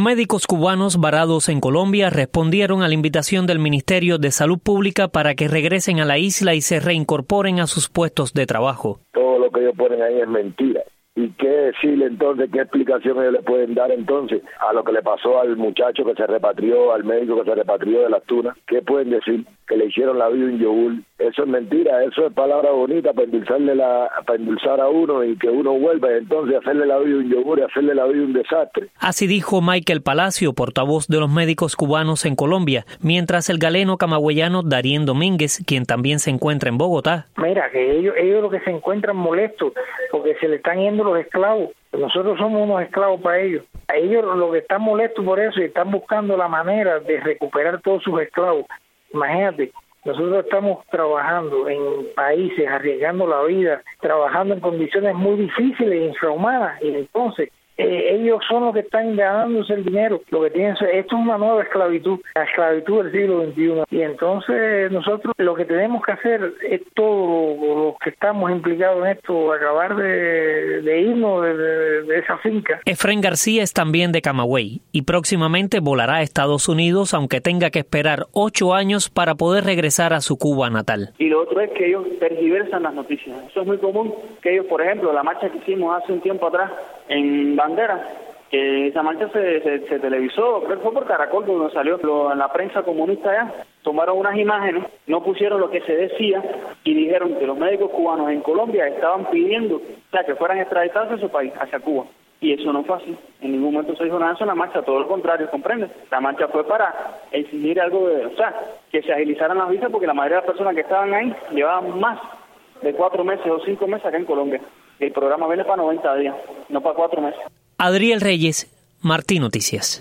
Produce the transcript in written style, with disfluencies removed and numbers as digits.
Médicos cubanos varados en Colombia respondieron a la invitación del Ministerio de Salud Pública para que regresen a la isla y se reincorporen a sus puestos de trabajo. Todo lo que ellos ponen ahí es mentira. ¿Y qué decirle entonces? ¿Qué explicación ellos le pueden dar entonces a lo que le pasó al muchacho que se repatrió, al médico que se repatrió de las Tunas? ¿Qué pueden decir? Que le hicieron la vida un yogur. Eso es mentira, eso es palabra bonita para endulzar a uno y que uno vuelva, entonces hacerle la vida un yogur y hacerle la vida un desastre. Así dijo Michael Palacio, portavoz de los médicos cubanos en Colombia, mientras el galeno camagüeyano Darien Domínguez, quien también se encuentra en Bogotá. Mira, que ellos lo que se encuentran molestos porque se le están yendo los esclavos. Nosotros somos unos esclavos para ellos. A ellos lo que están molestos por eso y están buscando la manera de recuperar todos sus esclavos. Imagínate, nosotros estamos trabajando en países, arriesgando la vida, trabajando en condiciones muy difíciles e infrahumanas, y entonces ellos son los que están ganándose el dinero. Lo que tienen, esto es una nueva esclavitud, la esclavitud del siglo XXI. Y entonces nosotros lo que tenemos que hacer es todos los que estamos implicados en esto, acabar de irnos de esa finca. Efrén García es también de Camagüey y próximamente volará a Estados Unidos, aunque tenga que esperar 8 años para poder regresar a su Cuba natal. Y lo otro es que ellos tergiversan las noticias. Eso es muy común, que ellos, por ejemplo, la marcha que hicimos hace un tiempo atrás en Bandera, que esa marcha se televisó, creo que fue por Caracol, donde salió en la prensa comunista allá. Tomaron unas imágenes, no pusieron lo que se decía y dijeron que los médicos cubanos en Colombia estaban pidiendo que fueran extraditados a su país, hacia Cuba. Y eso no fue así. En ningún momento se dijo nada en la marcha, todo lo contrario, ¿comprendes? La marcha fue para exigir algo que se agilizaran las visas, porque la mayoría de las personas que estaban ahí llevaban más de 4 meses o 5 meses acá en Colombia. El programa viene para 90 días, no para 4 meses. Adriel Reyes, Martí Noticias.